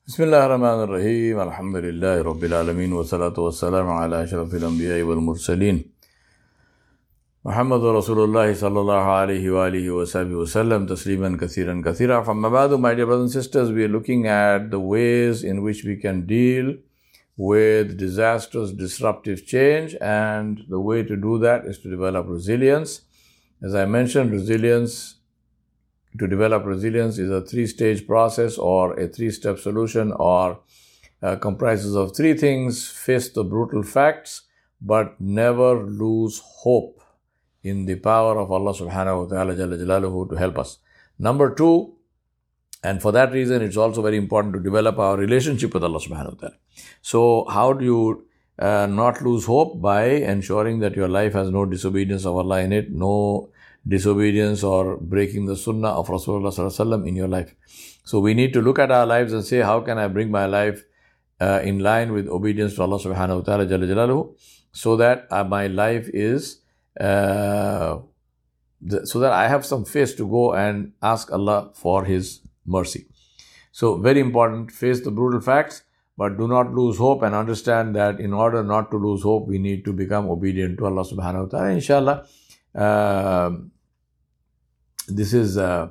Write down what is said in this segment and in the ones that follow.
Bismillah ar-Rahman ar-Rahim. Alhamdulillah Rabbil Alameen. Wa salatu wa salam ala ashrafil anbiya wal mursaleen. Muhammadur Rasulullah sallallahu alayhi wa alihi wa sahbihi wa sallam. Tasliman kathiran kathira. From Mabadu, my dear brothers and sisters, we are looking at the ways in which we can deal with disastrous, disruptive change. And the way to do that is to develop resilience. As I mentioned, to develop resilience is a three-stage process or a three-step solution, or comprises of three things: face the brutal facts, but never lose hope in the power of Allah subhanahu wa ta'ala Jalla Jalaluhu to help us. Number two, and for that reason, it's also very important to develop our relationship with Allah subhanahu wa ta'ala. So how do you not lose hope? By ensuring that your life has no disobedience of Allah in it, no disobedience or breaking the sunnah of Rasulullah sallallahu alaihi wasallam in your life. So we need to look at our lives and say, how can I bring my life in line with obedience to Allah subhanahu wa ta'ala Jalla Jalaluhu, so that my life is so that I have some face to go and ask Allah for His mercy. So very important, face the brutal facts, but do not lose hope, and understand that in order not to lose hope, we need to become obedient to Allah subhanahu wa ta'ala. Inshallah, this is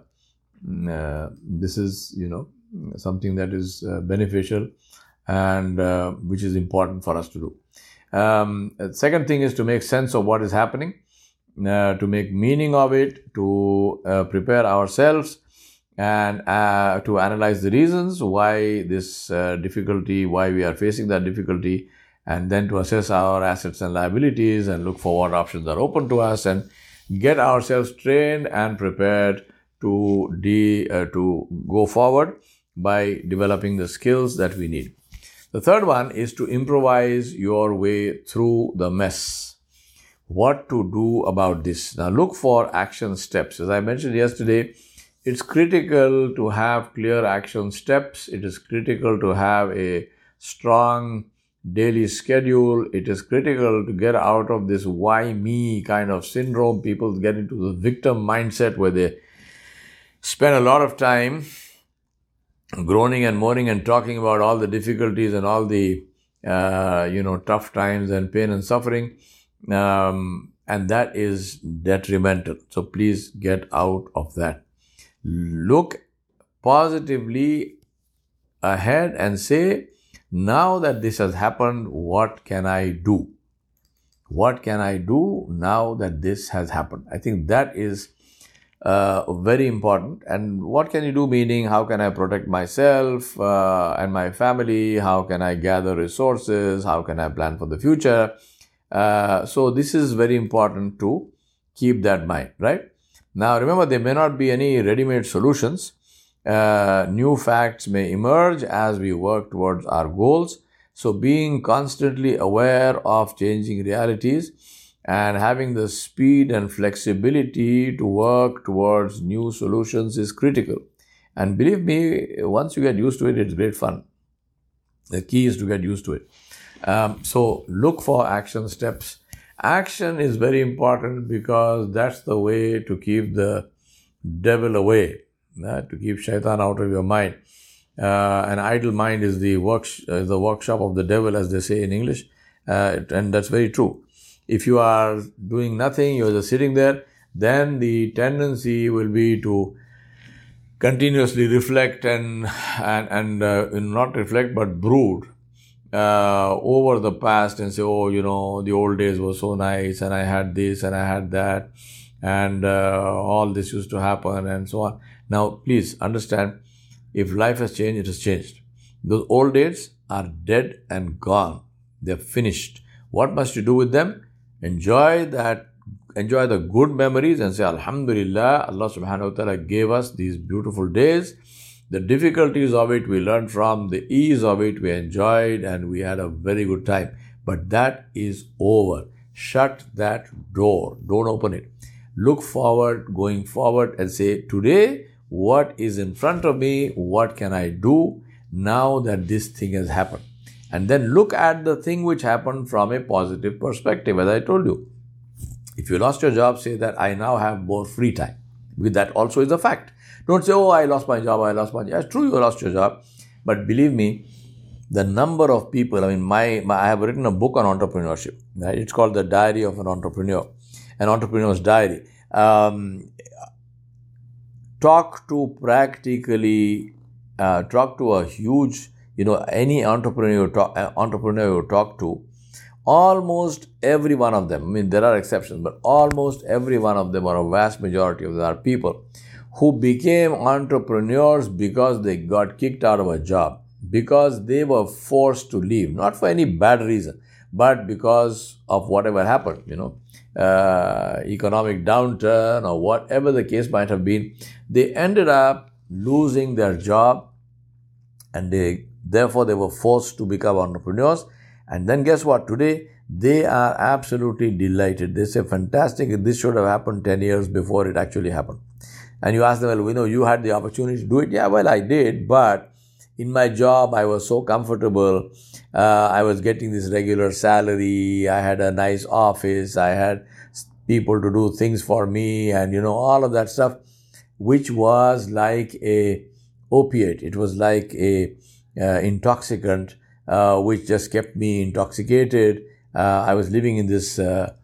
something that is beneficial and which is important for us to do. Second thing is to make sense of what is happening, to make meaning of it, to prepare ourselves, and to analyze the reasons why this difficulty, why we are facing that difficulty, and then to assess our assets and liabilities and look for what options are open to us, and get ourselves trained and prepared to go forward by developing the skills that we need. The third one is to improvise your way through the mess. What to do about this? Now look for action steps. As I mentioned yesterday, it's critical to have clear action steps. It is critical to have a strong daily schedule. It is critical to get out of this why me kind of syndrome. People get into the victim mindset where they spend a lot of time groaning and moaning and talking about all the difficulties and all the tough times and pain and suffering, and that is detrimental. So please get out of that. Look positively ahead and say, now that this has happened, what can I do? What can I do now that this has happened? I think that is very important. And what can you do? Meaning, how can I protect myself and my family? How can I gather resources? How can I plan for the future? So this is very important to keep that in mind, right? Now, remember, there may not be any ready-made solutions. New facts may emerge as we work towards our goals. So being constantly aware of changing realities and having the speed and flexibility to work towards new solutions is critical. And believe me, once you get used to it, it's great fun. The key is to get used to it. So look for action steps. Action is very important because that's the way to keep the devil away. To keep shaitan out of your mind. An idle mind is the workshop of the devil, as they say in English, and that's very true. If you are doing nothing, you're just sitting there, then the tendency will be to continuously reflect and not reflect but brood over the past and say, the old days were so nice, and I had this and I had that, and all this used to happen, and so on. Now, please understand, if life has changed, it has changed. Those old days are dead and gone. They're finished. What must you do with them? Enjoy the good memories and say, Alhamdulillah, Allah subhanahu wa ta'ala gave us these beautiful days. The difficulties of it we learned from, the ease of it we enjoyed, and we had a very good time. But that is over. Shut that door. Don't open it. Look forward, going forward, and say, today, what is in front of me? What can I do now that this thing has happened? And then look at the thing which happened from a positive perspective. As I told you, if you lost your job, say that I now have more free time. That also is a fact. Don't say, I lost my job, It's true you lost your job. But believe me, the number of people, I have written a book on entrepreneurship, right? It's called The Diary of an Entrepreneur, an Entrepreneur's Diary. Talk to a huge, any entrepreneur you talk to, almost every one of them, there are exceptions, but almost every one of them, or a vast majority of them, are people who became entrepreneurs because they got kicked out of a job, because they were forced to leave, not for any bad reason, but because of whatever happened, economic downturn or whatever the case might have been. They ended up losing their job, and therefore they were forced to become entrepreneurs. And then guess what? Today, they are absolutely delighted. They say, fantastic, this should have happened 10 years before it actually happened. And you ask them, well, you had the opportunity to do it. Yeah, well, I did, but in my job, I was so comfortable. I was getting this regular salary. I had a nice office. I had people to do things for me, and, all of that stuff, which was like a opiate. It was like a intoxicant, which just kept me intoxicated. I was living in this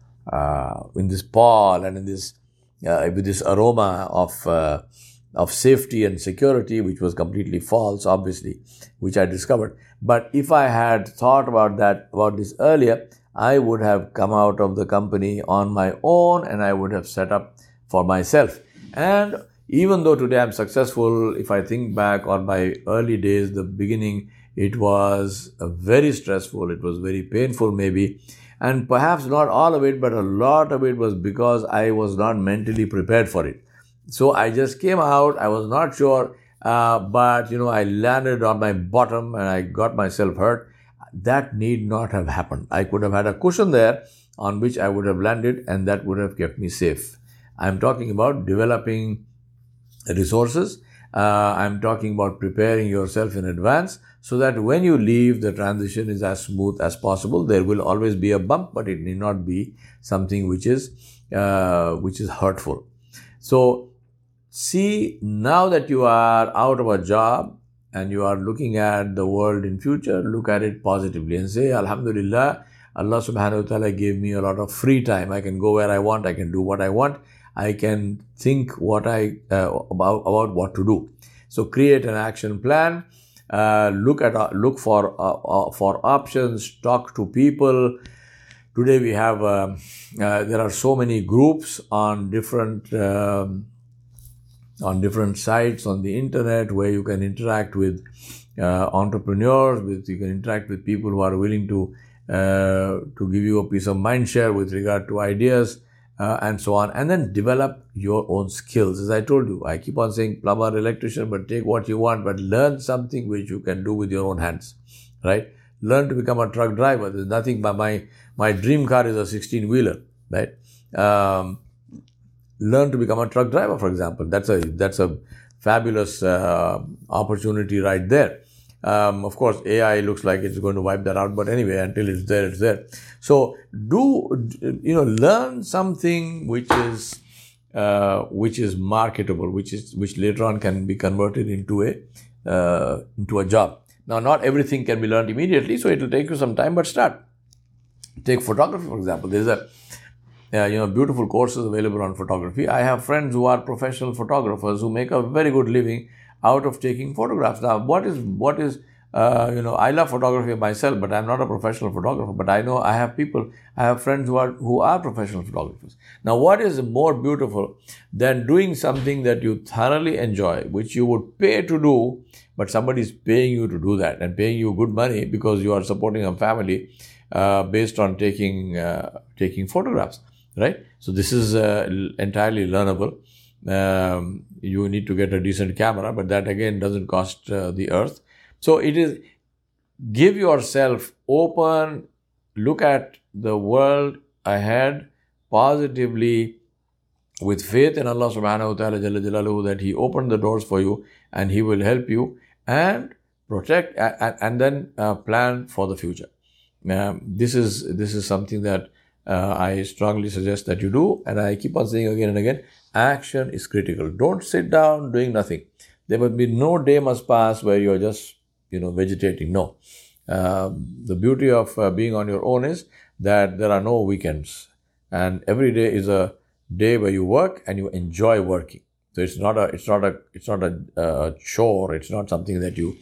pall and in this with this aroma of safety and security, which was completely false, obviously, which I discovered. But if I had thought about this earlier, I would have come out of the company on my own, and I would have set up for myself. And even though today I'm successful, if I think back on my early days, the beginning, it was very stressful. It was very painful, maybe. And perhaps not all of it, but a lot of it was because I was not mentally prepared for it. So I just came out. I was not sure, but I landed on my bottom and I got myself hurt. That need not have happened. I could have had a cushion there on which I would have landed, and that would have kept me safe. I'm talking about developing resources. I'm talking about preparing yourself in advance so that when you leave, the transition is as smooth as possible. There will always be a bump, but it need not be something which is hurtful. So, see, now that you are out of a job and you are looking at the world in future, look at it positively and say, Alhamdulillah, Allah subhanahu wa ta'ala gave me a lot of free time. I can go where I want. I can do what I want. I can think about what to do. So create an action plan. Look for options. Talk to people. Today we have there are so many groups on different sites on the internet where you can interact with entrepreneurs. You can interact with people who are willing to give you a piece of mind share with regard to ideas. And so on, and then develop your own skills. As I told you, I keep on saying plumber, electrician, but take what you want, but learn something which you can do with your own hands, right? Learn to become a truck driver. There's nothing, but my dream car is a 16-wheeler, right? Learn to become a truck driver, for example. That's a fabulous opportunity right there. Of course, AI looks like it's going to wipe that out, but anyway, until it's there, it's there. So learn something which is marketable, which later on can be converted into a job. Now, not everything can be learned immediately, so it will take you some time, but start. Take photography, for example. There's beautiful courses available on photography. I have friends who are professional photographers who make a very good living out of taking photographs. Now, I love photography myself, but I'm not a professional photographer. But I know I have friends who are professional photographers. Now, what is more beautiful than doing something that you thoroughly enjoy, which you would pay to do, but somebody is paying you to do that and paying you good money because you are supporting a family based on taking photographs, right? So this is entirely learnable. You need to get a decent camera, but that again doesn't cost the earth. So it is, give yourself open, look at the world ahead positively with faith in Allah subhanahu wa ta'ala jalla jalaluhu, that He opened the doors for you and He will help you, and protect and then plan for the future. This is something that I strongly suggest that you do, and I keep on saying again and again, action is critical. Don't sit down doing nothing. There must be no day must pass where you're just vegetating. No. The beauty of being on your own is that there are no weekends, and every day is a day where you work and you enjoy working. So it's not a chore. It's not something that you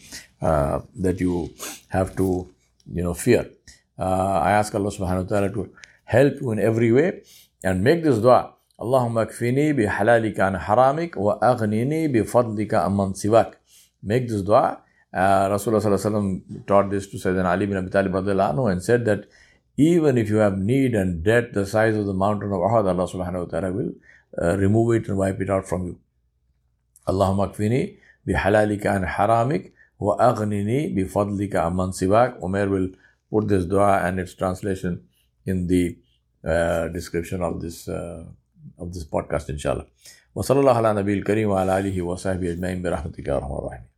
have to fear. I ask Allah subhanahu wa ta'ala to help you in every way, and make this dua. Allahumma kfini bi halalika an haramik wa aghnini bi fadlika amman siwak. Make this dua. Rasulullah sallallahu alaihi wasallam taught this to Sayyidina Ali bin Abi Talib radhiyallahu anhu, and said that even if you have need and debt the size of the mountain of Uhud, Allah subhanahu wa ta'ala will remove it and wipe it out from you. Allahumma kfini bi halalika an haramik wa aghnini bi fadlika amman siwak. Umair will put this dua and its translation in the description of this podcast, inshallah. Wa sallallahu ala nabiyil kareem wa ala alihi wa sahbihi ajma'in bi rahmatika ya arhamar rahimin.